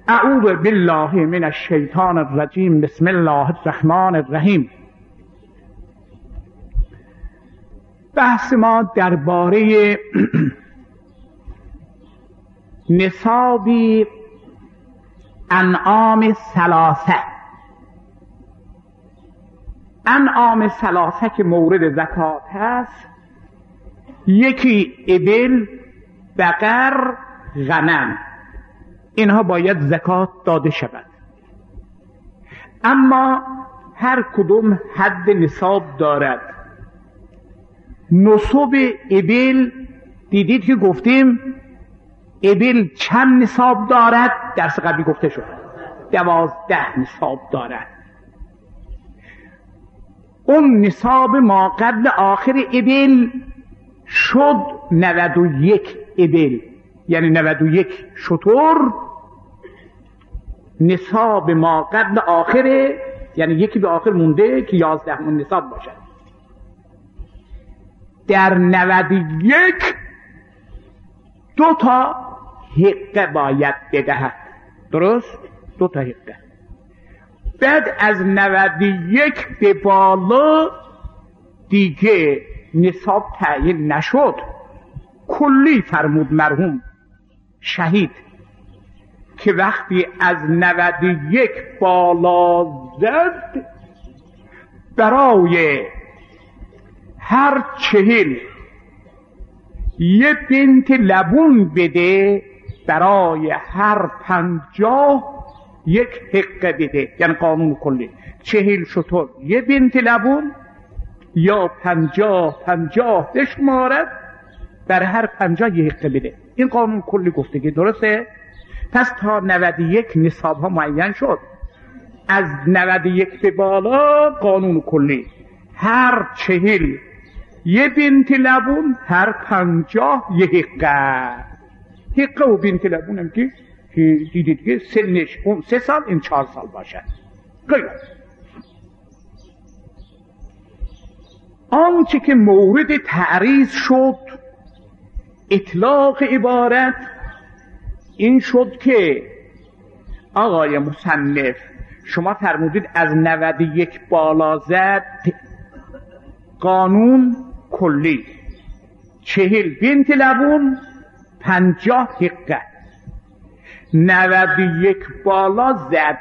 اعوذ بالله من الشیطان الرجیم. بسم الله الرحمن الرحیم. بحث ما درباره نصابی انعام ثلاثه. انعام ثلاثه که مورد زکات هست، یکی ابل، بقر، غنم، اینها باید زکات داده شود. اما هر کدوم حد نصاب دارد. نصاب ابل دیدید که گفتیم ابل چند نصاب دارد؟ درس قبلی گفته شد 12 نصاب دارد. اون نصاب ما قبل آخر ابل شد 91 ابل، یعنی 91 شتر. نصاب ما قبل آخره، یعنی یکی به آخر مونده که 11 نصاب باشد. در 91 2 تا حقه باید بدهد. درست؟ 2 تا حقه. بعد از 91 به بالا دیگه نصاب تعیین نشد. کلی فرمود مرحوم شهید که وقتی از 91 بالا زد، برای هر 40 یه بنت لبون بده، برای هر 50 یک حقه بده. یعنی قانون کلی 40 شتر یه بنت لبون، یا 50 بشمارد، بر هر 50 یک حقه بده. این قانون کلی گفتگی. درسته؟ پس تا 91 نصاب ها معین شد. از 91 به بالا قانون کلی هر 40 یه بنت لبون، هر 50 یه حقه. حقه و بنت لبون هم که دیدید که سنش 3 سال، این 4 سال باشد. غیر آنچه که مورد تعریض شد، اطلاق عبارت این شد که آقای مصنف شما فرمودید از 91 بالا زد، قانون کلی 40 بنت لبون، 50 حقه. 91 بالا زد،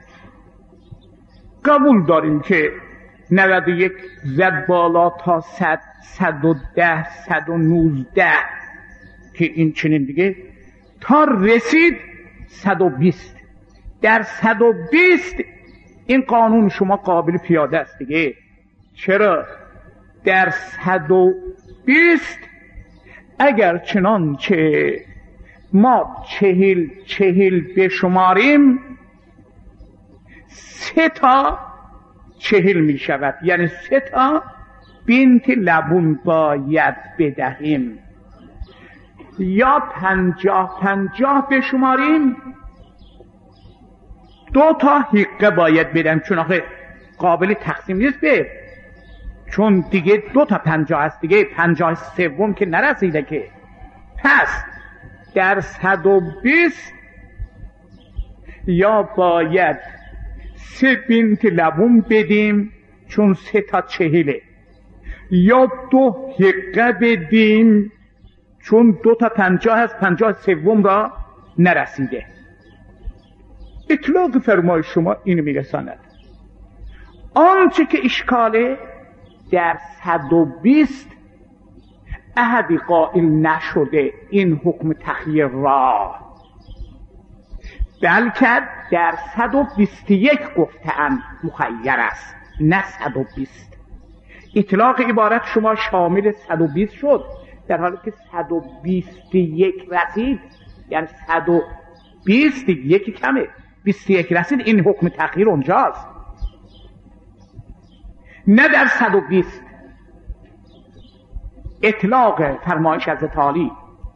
قبول داریم که 91 زد بالا تا 100، 110، 119 که این چنین دیگه، تا رسید 120. در 120 این قانون شما قابل پیاده است دیگه. چرا؟ در 120 اگر چنانچه ما 40 بشماریم، 3 تا 40 می شود، یعنی 3 تا بنت لبون باید بدهیم. یا 50 بشماریم، 2 تا حقه باید بدم، چون آخه قابل تقسیم نیست به، چون دیگه 2 تا 50 هست دیگه، 50 سوم که نرسیده که. پس در 120 یا باید 3 بنت لبون بدیم چون 3 تا 40، یا 2 حقه بدیم چون 2 تا 50 هست، 50 سوم را نرسیده. اطلاق فرمای شما اینو میرساند. آنچه که اشکاله، در 120 احدی قائل نشده این حکم تخییر را، بلکه در 121 گفته‌اند مخیر است، نه 120. اطلاق عبارت شما شامل 120 شد، در حالی که 121 رسید، یعنی 120 یکی کمه، 21 رسید، این حکم تخییر اونجاست، نه در 120. اطلاق فرمایش از تعالی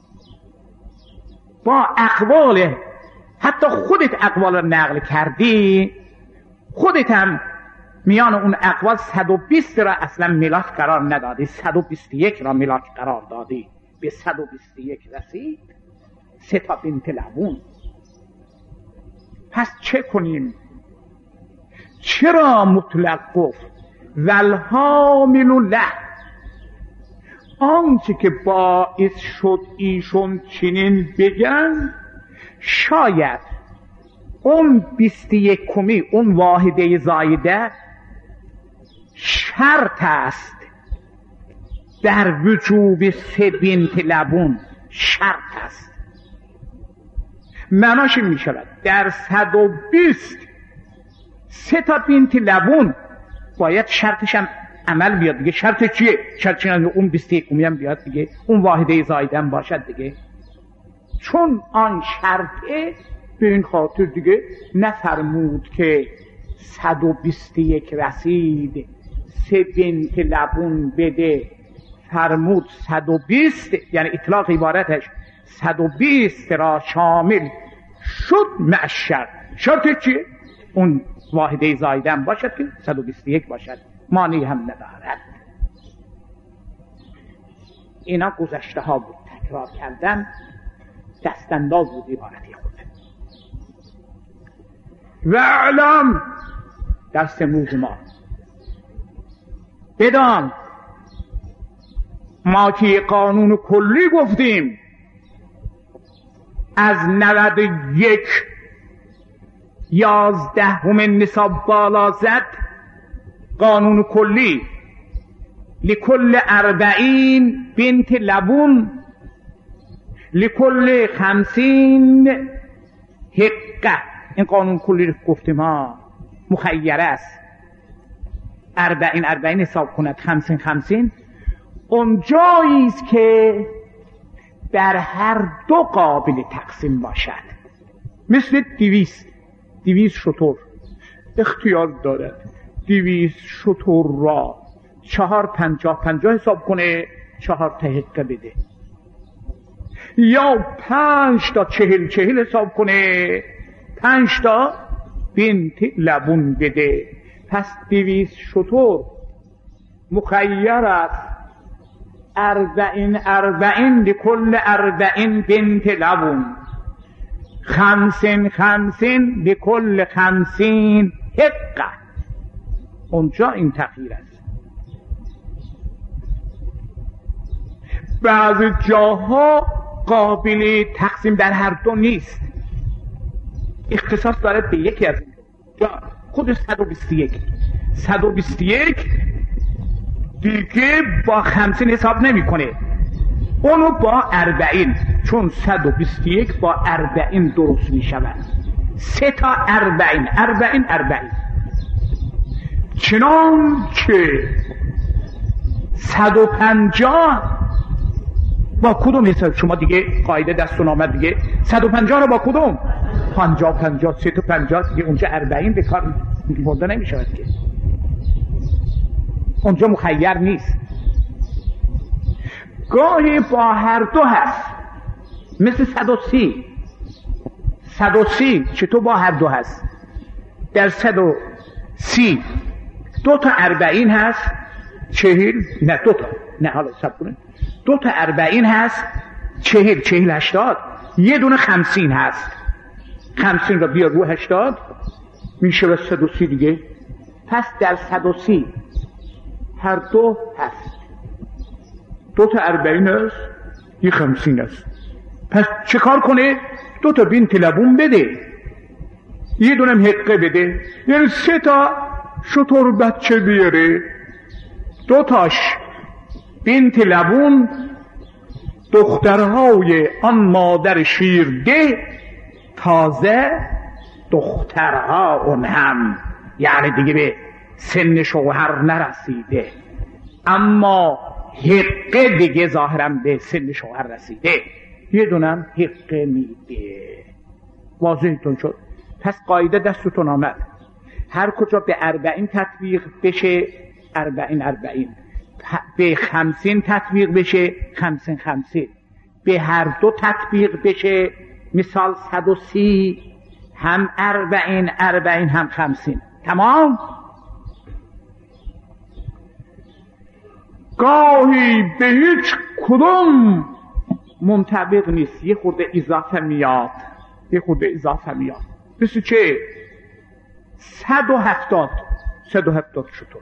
با اقوال، حتی خودت اقوال را نقل کردی، خودت هم میان اون اقوال 120 را اصلا ملاک قرار ندادی، 121 را ملاک قرار دادی. به 121 رسید، 3 تا بنت لبون. پس چه کنیم؟ چرا مطلق گفت والحامل له؟ آنچه که باعث شد ایشون چنین بگن، شاید اون 21 اون واحده زایده شرط است در وجوب 3 بنت لبون، شرط است. معناش این می شود در 120 3 تا بنت لبون باید شرطش هم عمل بیاد دیگه. شرط چیه؟ شرط چیه؟ اون 21 هم بیاد دیگه، اون واحده زایده هم باشد دیگه. چون آن شرطه، به این خاطر دیگه نفرمود که 121 رسید 3 بنت لبون بده، فرمود 120، یعنی اطلاق عبارتش 120 را شامل شد مع شرط. شرط چیه؟ اون واحده زایده هم باشد که 121 باشد، معنی هم ندارد. اینا گذشته ها بود، تکرار کردن دستانداز بود عبارتی خود. و اعلم، درس امروز ما بدان ما که قانون کلی گفتیم از 91 11 نصاب بالا زد، قانون کلی لکل 40 بنت لبون لکل 50 حقه. این قانون کلی رو گفتیم ها، مخیره است. 40 حساب کند، 50 اون جاییست که در هر دو قابل تقسیم باشد. مثل 200 شتر اختیار دارد 200 شتر را 4 50 حساب کنه، 4 تا حقه بده، یا 5 تا 40 حساب کنه، 5 تا بنت لبون بده. پس 200 شتر مخیر است 40 لکل 40 بنت لبون، 50 لکل 50 حقه. اونجا این تغییر است. بعض جاها قابل تقسیم در هر دو نیست، اختصاص دارد به یکی از این جا. خود 121 دیگه با 50 حساب نمی کنه، اونو با 40، چون 121 با 40 درست می شود. 3 تا 40 چنان که 150 با کدوم حساب؟ شما دیگه قاعده دستون آمد دیگه، 150 رو با کدوم؟ 50 3 تا 50 دیگه، اونجا 40 به کار برده نمی شود که، اونجا مخیر نیست. گاهی با هر دو هست، مثل 130 چطور با هر دو هست؟ در 130 2 تا 40 هست، 40 نه 2 تا، نه حالا حساب کنید 2 تا 40 هست، 40 80 یه دونه 50 هست، 50 را بیا رو 80 میشه به 130 دیگه. پس در 130 هر دو هست، 2 تا 40 هست، یه 50 هست. پس چه کار کنه؟ 2 تا بنت لبون بده، یه دونم حقه بده، یعنی 3 تا شتر بچه بیاره، 2 تاش بنت لبون دخترهای آن مادر شیرده، تازه دخترها اون هم، یعنی دیگه به سن شوهر نرسیده، اما حقه دیگه ظاهرا به سن شوهر رسیده، یه دونم حقه میده. واضحتون شد؟ پس قاعده دستتون آمد، هر کجا به 40 تطبیق بشه 40 به 50 تطبیق بشه 50 به هر دو تطبیق بشه، مثال 130 هم 40 هم 50. تمام. گاهی به هیچ کدوم منطبق نیست، یه خورده اضافه میاد. 24 170 شتر.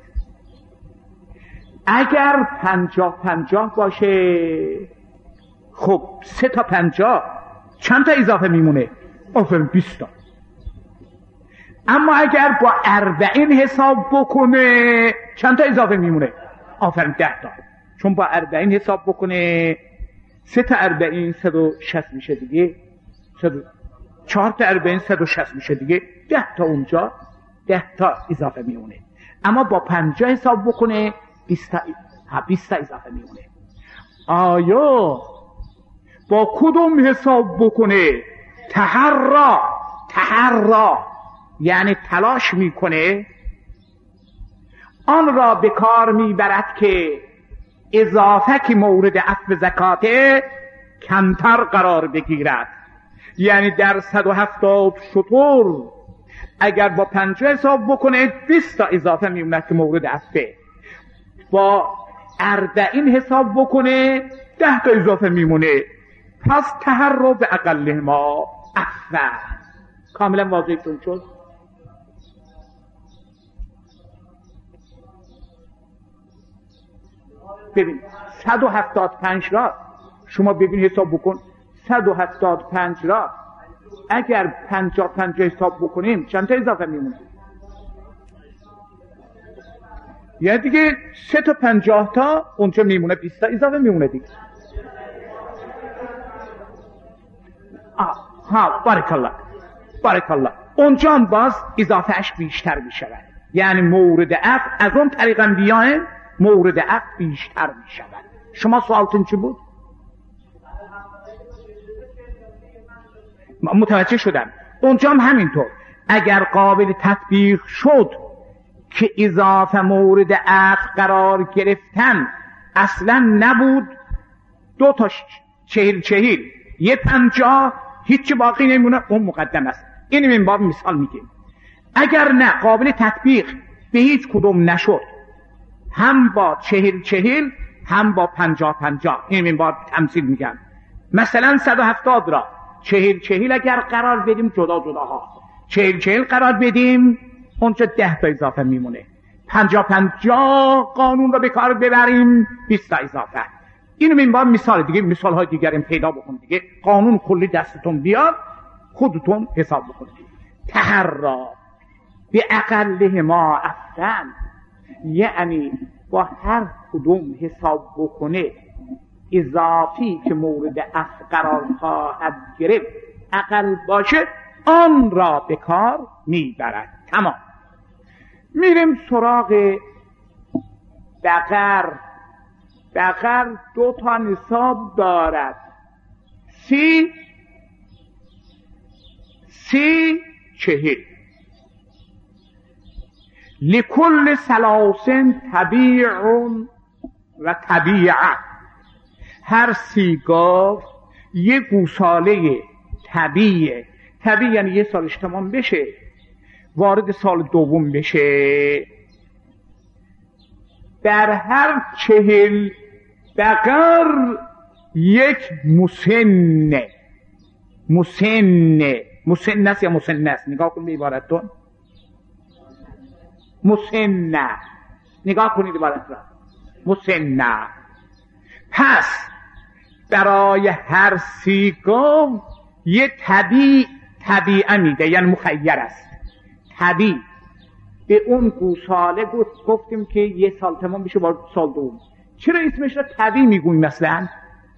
اگر 50 باشه خب 3 تا 50 چند تا اضافه میمونه؟ آفرین 20 تا. اما اگر با 40 حساب بکنه چند تا اضافه میمونه؟ آفرین 10 تا. چون با 40 حساب بکنه 3 تا 40 160 میشه دیگه، 4 تا 40 160 میشه دیگه، 10 تا اونجا 10 تا اضافه میمونه. اما با 50 حساب بکنه 20 تا اضافه میمونه. آیا با کدوم حساب بکنه؟ تحرا یعنی تلاش میکنه، آن را به کار میبرد که اضافه که مورد عفو زکاته کمتر قرار بگیرد. یعنی در 170 شتر اگر با 50 حساب بکنه 20 تا اضافه میمونه که مورد عفوه، با 40 حساب بکنه 10 تا اضافه میمونه. پس تحرر به اقل ما عفو. کاملا واضحتون شد؟ ببین 175 را شما ببین حساب بکن، 175 را اگر 50 حساب بکنیم چند تا اضافه میمونه؟ یعنی دیگه 3 تا 50 تا اونجا میمونه، 20 تا اضافه میمونه دیگه. بارک الله. اونجا هم باز اضافهش بیشتر میشود. یعنی مورد عفو از اون طریقا بیایم مورد عفو بیشتر میشود. شما سوالتون چی بود؟ متوجه شدم. اونجا هم همینطور اگر قابل تطبیق شد که اضافه مورد عفو قرار گرفتن اصلا نبود، 2 تا 40 یه 50 هیچ باقی نمیمونه، اون مقدم است. این من باب مثال میگیم. اگر نه قابل تطبیق به هیچ کدوم نشد، هم با 40 هم با 50 این من باب تمثیل میگم. مثلا 170 را 40 اگر قرار بدیم جدا ها، 40 قرار بدیم اونجا 10 تا اضافه میمونه. 50 قانون را به کار ببریم 20 تا اضافه. اینو من با مثال دیگه، مثال های دیگرم پیدا بکن دیگه. قانون کلی دستتون بیاد خودتون حساب بکنید. تحرا به اقله ما افتن، یعنی با هر کدوم حساب بکنه اضافی که مورد عفو قرار خواهد گرفت اقل باشه آن را به کار میبرد. تمام. میریم سراغ بقر. 2 تا نصاب دارد، 40 لکل 3 طبیع و طبیعه. هر 30 گاو یه گوساله طبیعه یعنی یه سالش تمام بشه وارد سال دوم بشه. در هر 40 بقر یک مسنه یا مسنس. نگاه کنید به عبارتون، مسنه. نگاه کنید عبارت را، مسنه. پس برای هر 30 گاو یه طبیعه میده، یعنی مخیر است. طبیع به اون گوساله گفتیم که یه سال تمام بشه وارد سال دوم. چرا اسمش را طبیع میگوییم؟ مثلا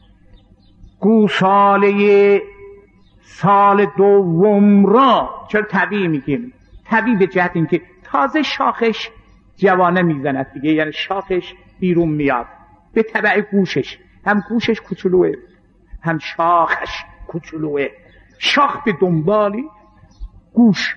گوساله سال دوم را چرا طبیع میگیم؟ طبیع به جهت اینکه تازه شاخش جوانه میزند دیگه، یعنی شاخش بیرون میاد به تبع گوشش. هم گوشش کوچولوه هم شاخش کوچولوه، شاخ به دنبالی گوش.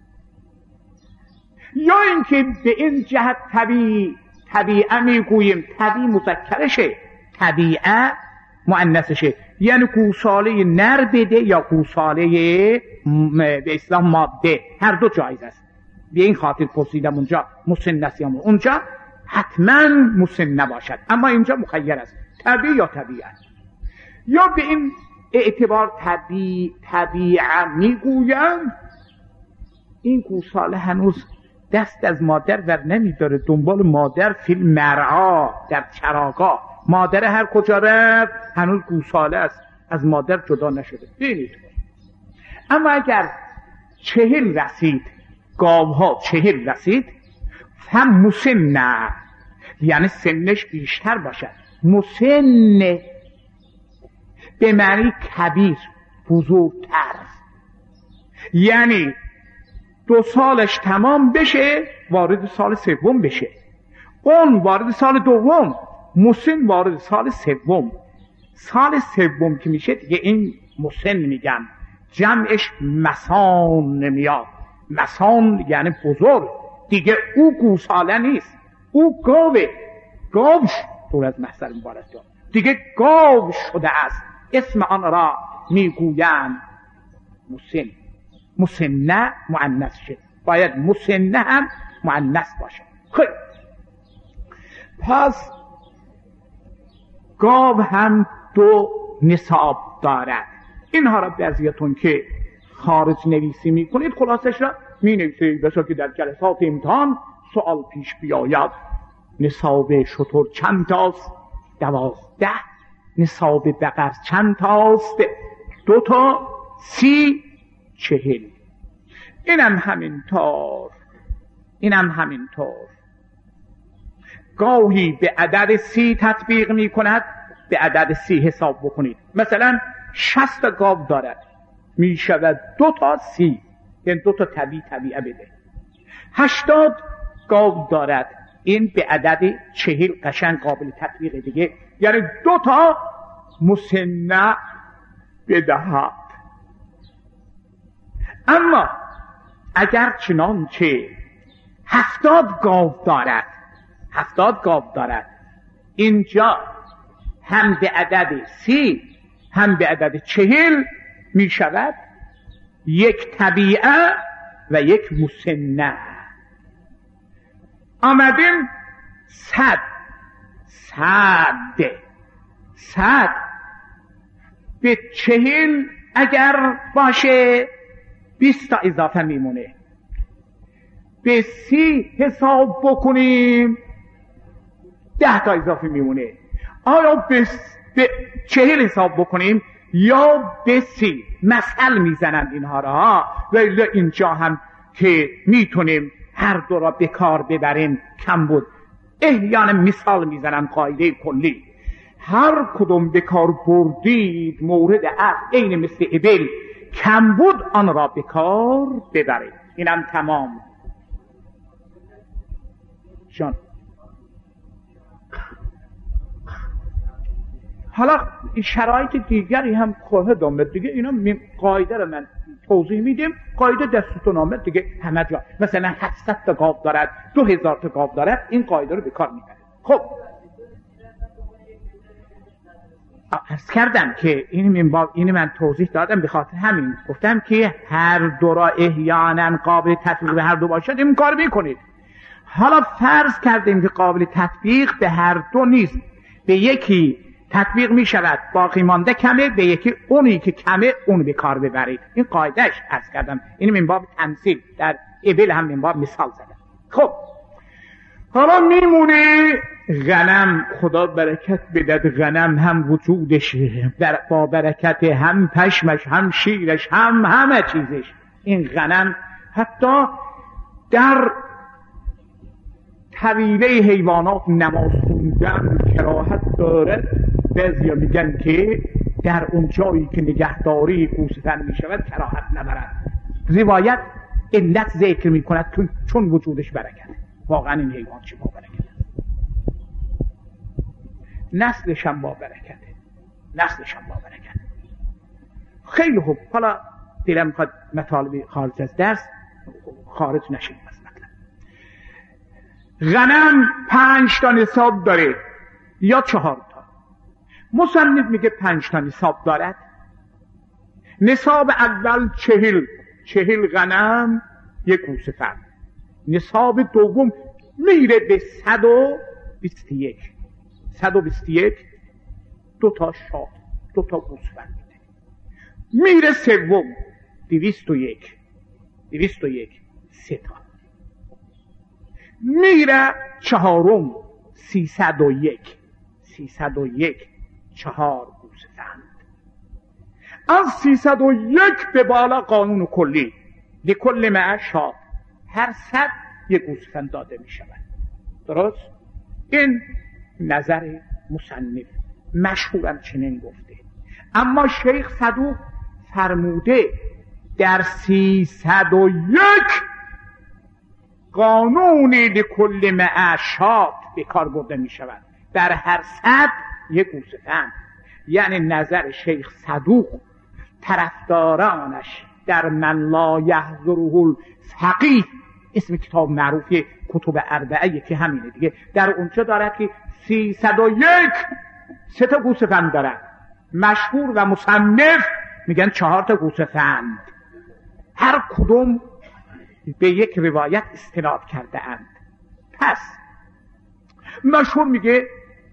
یا اینکه به این جهت طبیعه میگوییم، طبیع مذکرشه، طبیعه مؤنثشه، یعنی گوساله نر بده یا گوساله به اصطلاح ماده، هر دو جایز است. به این خاطر پرسیدم اونجا مسنس یا اونجا حتما مسن نباشد، اما اینجا مخیر است، طبیع یا طبیعت. یا به این اعتبار طبیعه میگویم این گوساله هنوز دست از مادر ور نمیداره، دنبال مادر فی المرعا، در چراگاه. مادر هر کجا رفت هنوز گوساله است، از مادر جدا نشده. ببینید، اما اگر 40 رسید، گاوها 40 رسید، هم مسن، یعنی سنش بیشتر باشد. مسن به معنی کبیر، بزرگتر، یعنی 2 سالش تمام بشه وارد سال 3 بشه، اون وارد سال 2، مسن وارد سال 3. سال 3 که میشه دیگه این مسن میگن، جمعش مسان میاد. مسان یعنی بزرگ، دیگه او گوساله نیست، او گاوه، گاوش دور از محضر مبارک جان، دیگه گاو شده است. اسم آن را میگویند مسن. مسنه مؤنث شد، باید مسنه هم مؤنث باشه. خب پس گاو هم 2 نصاب دارد. اینها را بعضیتون که خارج نویسی میکنید خلاصش را می نویسید، بسا که در جلسات امتحان سوال پیش بیاید. نصاب شتر چند تاست؟ 12. نصاب بقر چند تاست؟ 2 تا 30 40. اینم همینطور. گاهی به عدد 30 تطبیق می کند، به عدد 30 حساب بکنید. مثلا 60 گاو دارد، می شود 2 تا 30، یعنی 2 تا طبیعه بده. 80 گاو دارد، این به عدد 40 قشنگ قابل تطبیق دیگه، یعنی 2 تا مسنه بدهد. اما اگر چنانچه 70 گاو دارد، اینجا هم به عدد 30 هم به عدد 40 می شود 1 طبیعه و 1 مسنه. آمدیم 100 به 40 اگر باشه 20 تا اضافه میمونه. به 30 حساب بکنیم 10 تا اضافه میمونه. آیا به 40 حساب بکنیم یا به 30؟ مثل میزنند اینها را، ولی اینجا هم که میتونیم هر دو را به کار ببریم کم بود. احیانا مثال میزنم، قاعده کلی هر کدوم به کار بردید مورد عین مثل ابل کم بود آن را به کار ببرید. اینم تمام. جان حالا شرایط دیگری هم خواهد آمد دیگه، اینا قاعده رو من توضیح میدیم، قاعده دستتون آمد دیگه همه جا. مثلا 700 تا گاو دارد، 2000 تا گاو دارد، این قاعده رو به کار میبره. خب عرض کردم که این من توضیح دادم، به خاطر همین گفتم که هر دو را احیانا قابل تطبیق به هر دو باشد این کار میکنید. حالا فرض کردیم که قابل تطبیق به هر دو نیست، به یکی تطبیق می شود باقی مانده کمه، به یکی اونی که کمه اون به کار ببرید. این قاعدهش عرض کردم، این من باب تمثیل، در ابل هم من باب مثال زدم. خب حالا میمونه غنم. خدا برکت بدد، غنم هم وجودش با برکت، هم پشمش هم شیرش هم همه چیزش. این غنم حتی در طویله حیوانات نماز خوندن کراهت دارد. بعضیا میگن که در اون جایی که نگهداری گوسفند میشود کراهت نبرد. روایت علت ذکر میکند چون وجودش برکت. واقعا این حیوان چه با برکت است، نسلش هم با برکته، خیلی خوب. حالا دلم میخواد مطالب خارج از درس خارج نشیم از مطلب. غنم 5 تا نصاب داره یا 4 تا. مصنف میگه 5 تا نصاب دارد. نصاب اول 40 غنم یک گوسفند. نصاب دوم میره به 121 2 تا شاه، 2 تا گوسفند میده. میره سوم 201 3 تا. میره چهارم 301 4 گوسفند. از 301 به بالا قانون کلی لکل مئة شاة، هر 100 یک گوسفند داده می شود. درست؟ این نظر مصنف، مشهورم چنین گفته. اما شیخ صدوق فرموده در 301 قانونی لکل مئة شاة به کار برده می شود، در هر 100 یک گوسفند. یعنی نظر شیخ صدوق طرفدارانش در من لا یحضره الفقیه، اسم کتاب معروف کتب اربعه که همینه دیگه، در اونجا داره که 301 3 تا گوسفند دارن. مشهور و مصنف میگن 4 تا گوسفند، هر کدوم به یک روایت استناد کرده اند. پس مشهور میگه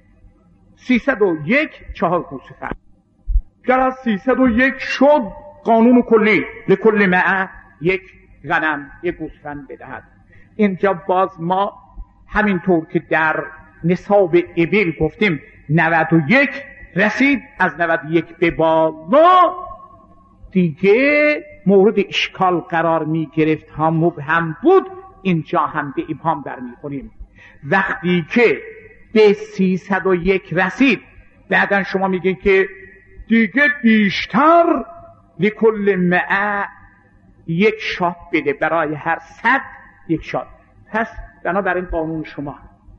301 4 گوسفند. گر از 301 شد قانون کلی لکل مئة یک غنم یک گوسفند بدهد. اینجا باز ما همینطور که در نصاب ابل گفتیم 91 رسید، از 91 به بالا دیگه مورد اشکال قرار می گرفت، ها مبهم بود. اینجا هم به ابهام برمیخوریم. وقتی که به 301 رسید بعدن شما میگین که دیگه بیشتر لکل مئة یک شاة بده، برای هر 100 یک شاة. پس بنابراین قانون شما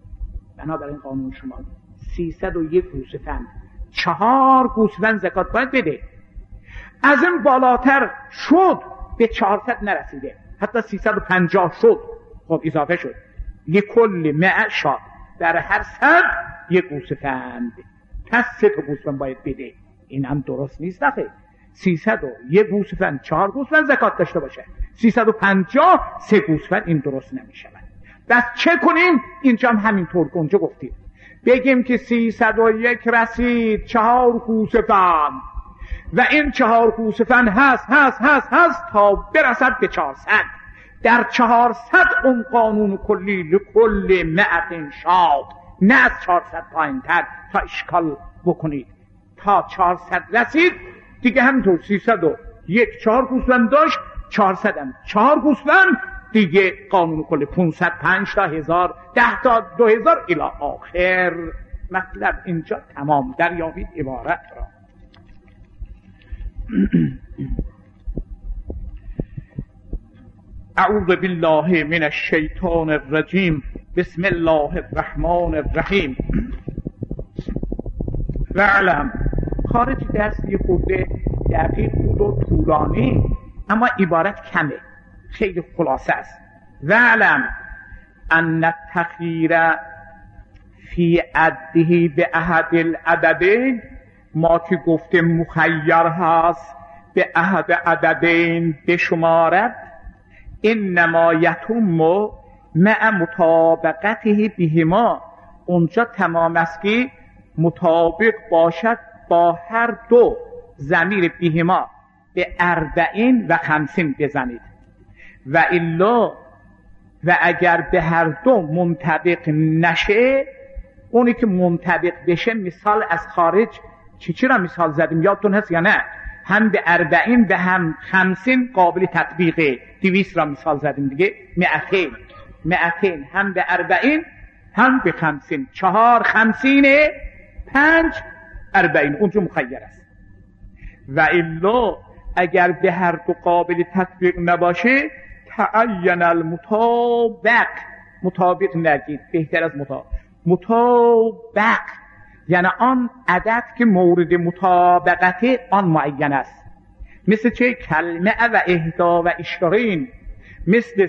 301 گوسفند 4 گوسفند زکات باید بده. از این بالاتر شد به 400 نرسیده، حتی 350 شد، خب اضافه شد. لکل مئة شاة، در هر 100 یک گوسفند. پس 3 تا گوسفند باید بده. این هم درست نیست آخه. 301 گوسفند 4 گوسفند زکات داشته باشه، 350 3 گوسفند، این درست نمیشه. بس چه کنیم؟ اینجا هم همینطور که اونجا گفتیم، بگیم که 301 رسید 4 گوسفند و این 4 گوسفند هست تا برسد به 400. در 400 اون قانون کلی لکل مئة شاة، نه از 400 پایین‌تر تا اشکال بکنید. تا 400 رسید دیگه همینطور 301 4 گوسفند داشت، 400 هم 4 گوسفند دیگه، قانون کلی 500 5 تا 1000 10 تا 2000 الی آخر. مطلب اینجا تمام دریابید عبارت را. اعوذ بالله من الشیطان الرجیم. بسم الله الرحمن الرحیم. وعلم، خارج درس یه خورده دقیق بود و طولانی، اما عبارت کمه، خیلی خلاصه است. وعلم ان التخییر فی عده به احد العددین، ما که گفته مخیر هست به احد عددین بشمارد، انما یتم مع مطابقته بهما، اونجا تمام است که مطابق باشد با هر دو. ضمیر بهما به 40 و 50 بزنید. و الا، و اگر به هر دو منطبق نشه، اونی که منطبق بشه، مثال از خارج چی را مثال زدیم یادتون هست یا نه؟ هم به 40 به هم 50 قابل تطبیقه. 200 را مثال زدیم دیگه، 200 هم به 40 هم به 50. 4 50 5 40 اونجا مخیر است. و الا اگر به هر دو قابل تطبیق نباشه، تعین المطابق، مطابق نگید، بهتر از مطابق یعنی آن عدد که مورد مطابقت آن معین است. مثل چه؟ کلمه و 21، مثل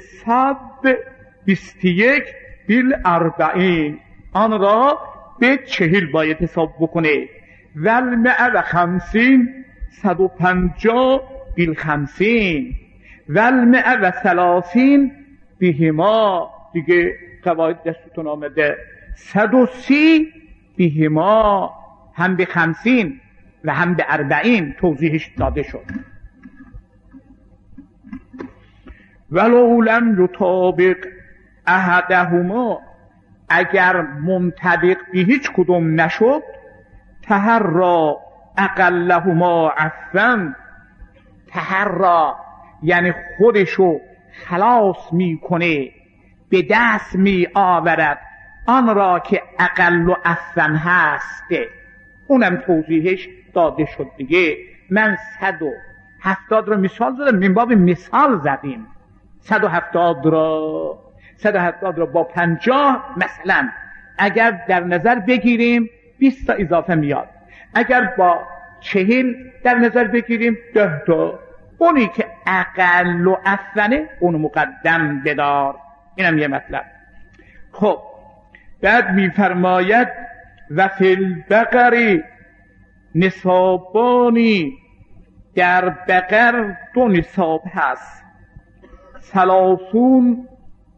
121 بالاربعین، آن را به 40 باید حساب بکنه. والمئة و 50 150 بالخمسین، والمئة و 30 بهما، دیگه قواعد دستتون آمده. 130 بهما، هم به 50 و هم به 40 توضیحش داده شد. ولو لم یطابق احدهما، اگر منطبق به هیچ کدوم نشد، تحرا اقلهما عفوا، تحرا یعنی خودشو خلاص میکنه، به دست می آورد آن را که اقل و عفوا هست. اونم توضیحش داده شد دیگه. من 170 را مثال زدم، من باب مثال زدیم. 170 را با 50 مثلا اگر در نظر بگیریم 20 تا اضافه میاد، اگر با 40 در نظر بگیریم 10 تا. اونی که اقل و افنه اونو مقدم بدار. اینم یه مطلب. خب بعد میفرماید و فی البقر نصابانی، در بقر 2 نصاب هست. 30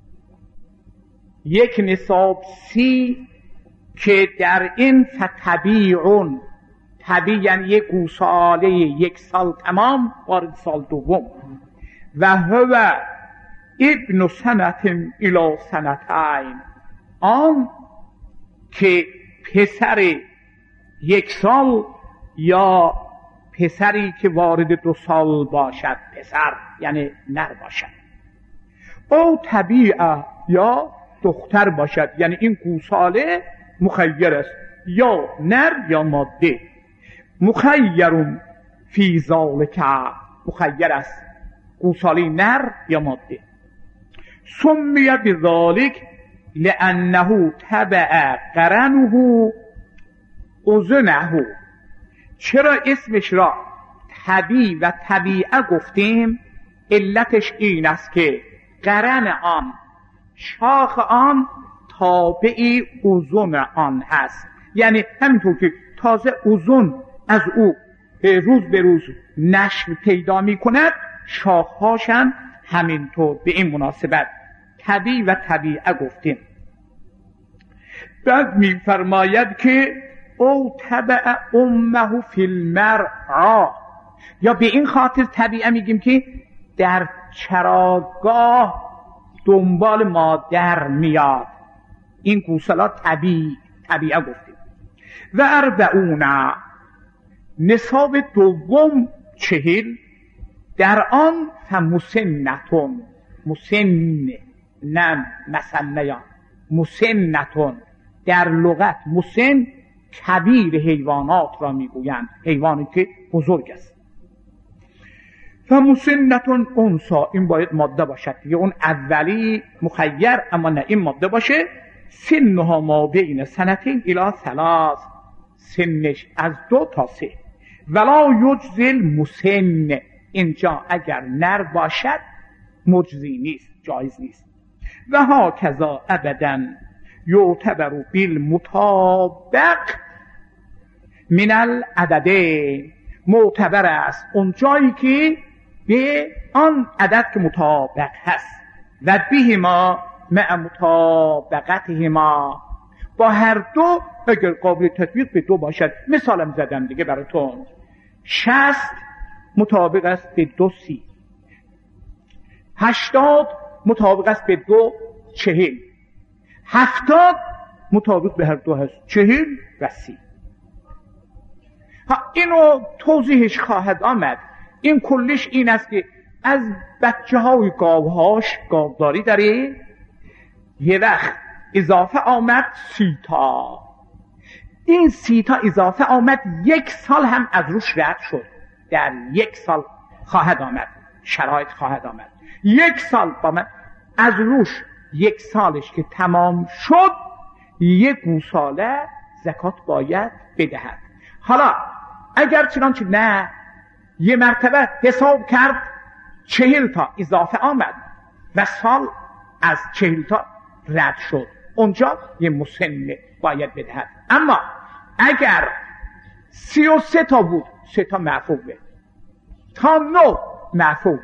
1 نصاب 30 که در این فتبیعون، طبیع یعنی 1 گوساله 1 سال تمام وارد سال دوم. و هو ابن سنت الی سنتین، آن که پسر 1 سال یا پسری که وارد 2 سال باشد، پسر یعنی نر باشد. او طبیعه یا دختر باشد، یعنی این گوساله مخیر است، یا نر یا ماده. مخیرون فی ذالک، مخیر است گوساله نر یا ماده. سمی بذالک لانه تبع قرنه اذنه، چرا اسمش را طبیع و طبیعه گفتیم؟ علتش این است که قرن آن، شاخ آن تابعی اذن آن هست. یعنی همینطور که تازه اذن از او روز به روز نشو پیدا می کند، شاخهاشم همینطور. به این مناسبت طبیع و طبیعه گفتیم. بعد می فرماید که او تبع امه فی المرعا، یا به این خاطر طبیعه میگیم که در چراگاه دنبال مادر میاد. این گوسالا طبیعه گفتیم. و 40 نصاب دوم 40، در آن فمسنتون، مسن نه مسنیان، مسنتون در لغت مسن کبیر حیوانات را میگویند، حیوانی که بزرگ است. فمسنتون انسا، این باید ماده باشد دیگه. اون اولی مخیر، اما نه این ماده باشه. سنها ما بین سنتین الی 3، سنش از 2 تا 3. ولا یجزل مسن، اینجا اگر نر باشد مجزی نیست، جایز نیست. و ها کذا ابدا یعتبر بالمطابق من العددین، معتبر است اون جایی که به آن عدد که مطابق هست. و بهما مع مطابقتهما، با هر دو اگر قابل تطبیق به 2 باشد. مثالم زدم دیگه براتون. 60 مطابق است به 2 30، 80 مطابق است به 2 40، 70 مطابق به هر 2 هست، 40 و 30. اینو توضیحش خواهد آمد. این کلش این است که از بچه های گاوهاش گاوداری داره، یه وقت اضافه آمد 30 تا. این 30 تا اضافه آمد، 1 سال هم از روش رد شد. در 1 سال خواهد آمد، شرایط خواهد آمد 1 سال با من از روش. 1 سالش که تمام شد، 1 گوساله زکات باید بدهد. حالا اگر چنانچه نه، یه مرتبه حساب کرد 40 تا اضافه آمد و سال از 40 تا رد شد، اونجا یه مسن باید بدهد. اما اگر 33 تا بود، 3 تا معفوه، تا 9 معفوه.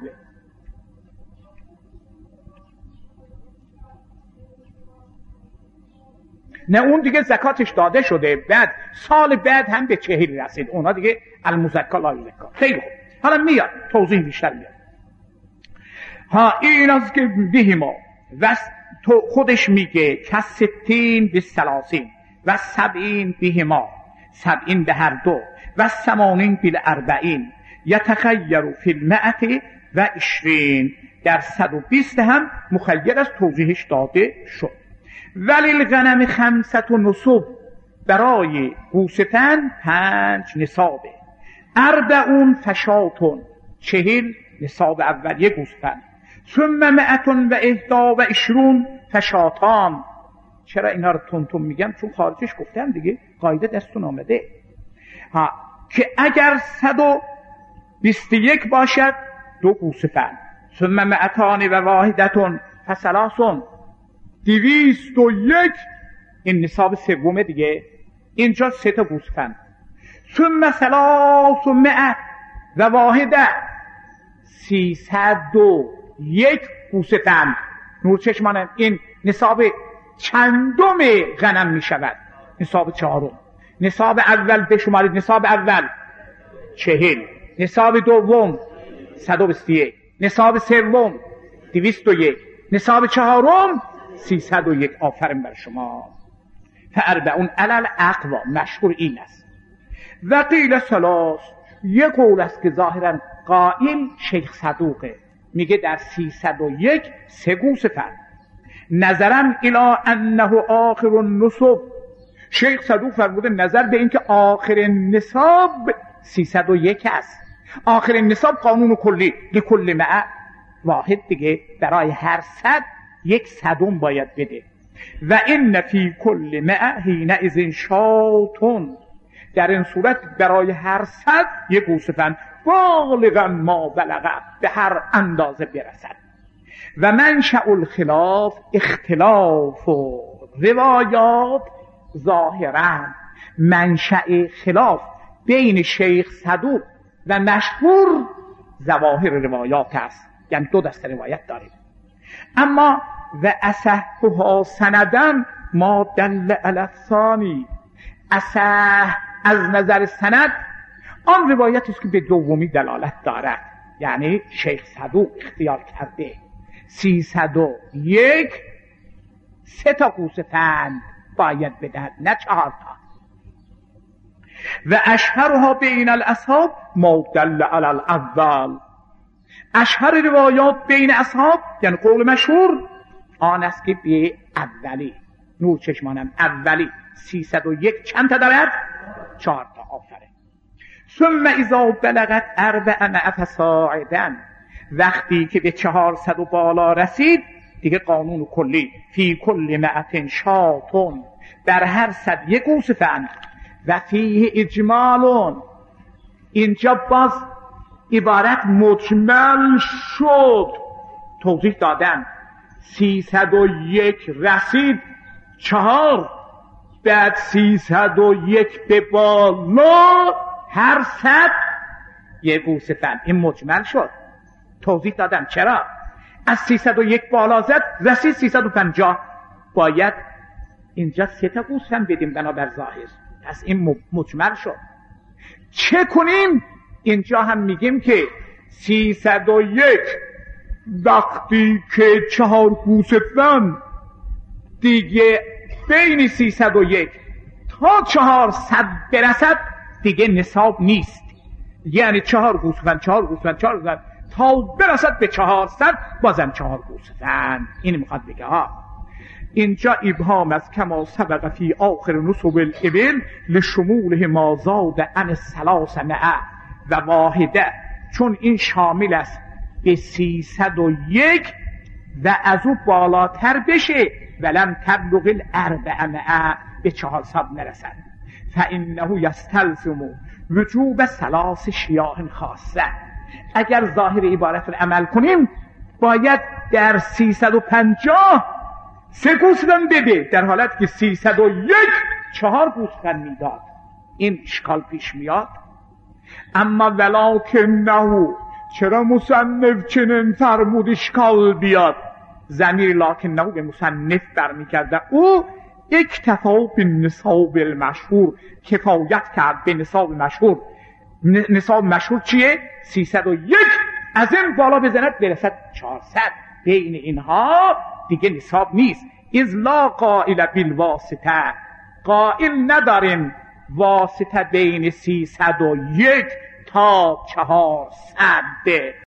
نه اون دیگه زکاتش داده شده، بعد سال بعد هم به 40 رسید، اونا دیگه المزکا لا یزکا. خیلی خوب، حالا میاد توضیح بیشتر میاد. ها این از که بهما و تو خودش میگه کستین به سلاسین و سبعین بهما، سبعین به هر دو و ثمانین به اربعین یتخیر فی المئة و 20 در 120 هم مخیر از توضیحش داده شد. ولی الغنم 5 نصب برای گوسفند 5 نصابه. 40 فشاتون 40 نصاب اولیه گوسفند. ثم 121 فشاتان. چرا اینا رو تون میگم؟ چون خارجش گفتم دیگه، قاعده دستون آمده که اگر 121 باشد 2 گوسفند. ثم 201 فثلاث 201 این نصاب سومه دیگه، اینجا 3 تا گوسفند. ثم 301 301 گوسفند. نور چشمانم این نصاب چندم غنم می شود؟ نصاب 4. نصاب اول بشمارید. نصاب اول 40، نصاب دوم 121، نصاب سوم 201، نصاب چهارم 301. آفرین بر شما. فاربعون علی الاقوا، مشهور این است. و قیل ثلاث، یک قول است که ظاهرا قائل شیخ صدوقه، میگه در 301 3 گوسفند. نظرا الی انه آخر النصب، شیخ صدوق فرموده نظر به این که آخر نصاب 301 است. آخر نصاب قانون کلی لکل 100 واحد دیگه، برای هر 100 1 صدم باید بده. و این فی کل 100 حینئذ شاتون، در این صورت برای هر 100 1 گوسفند بالغا ما بلغ، به هر اندازه برسد. و منشأ الخلاف اختلاف و روایات ظاهرا، منشأ خلاف بین شیخ صدوق و مشهور ظواهر روایات است، یعنی 2 دسته روایت داریم. اما و اصحها سندن ما دل علی الثانی، اصح از نظر سند آن روایتی است که به دومی دلالت دارد، یعنی شیخ صدوق اختیار کرده 301 3 تا گوسفند باید بدهد، نه 4 تا. و اشهرها بین الاصحاب ما دل علی الاول، اشهر روایات بین اصحاب یعنی قول مشهور آن است که به اولی، نور چشمانم اولی 301 چند تا دارد؟ 4 تا. آفرین. ثم اذا بلغت 400 فصاعدا، وقتی که به 400 و بالا رسید دیگه قانون کلی فی کل 100 شاتون، در هر 100 1 گوسفند. و فیه اجمالون، اینجا باز عبارت مجمل شد، توضیح دادن. 301 رسید 4، بعد 301 به بالا هر 100 1 گوسفند، این مجمل شد. توضیح دادم چرا. از 301 بالا زد رسید 350، باید اینجا 3 تا گوسفند بدیم بنابر ظاهر، پس این مجمل شد. چه کنیم؟ اینجا هم میگیم که 301 وقتی که 4 گوسفند دیگه بین 301 تا 400 برسد دیگه نصاب نیست، یعنی 4 گوسفند 4 گوسفند 4 گوسفند تا برسد به 400 بازم 4 گوسفند. این میخواد بگه اینجا ابهام از کما سبق فی آخر نصب الابل لشموله ما زاد عن 300 و واحده، چون این شامل است به 301 و از او بالاتر بشه ولم تبلغ 400 به 400 نرسد. فانه یستلزم وجوب 3 شیاء خاصه. اگر ظاهر عبارت رو عمل کنیم باید در 350 3 گوسفند بده، در حالت که 301 4 گوسفند میداد. این اشکال پیش میاد. اما ولکنه، چرا مصنف چنین فرمود اشکال بیاد؟ ضمیر لکنه به مصنف برمیگرده. او اکتفا به نصاب المشهور، کفایت کرد به نصاب مشهور. نصاب مشهور چیه؟ 301 از این بالا بزند برسد 400. بین اینها دیگه نصاب نیست. اذ لا قائل بالواسطه، قائل نداریم واسطه بین 301 تا 400.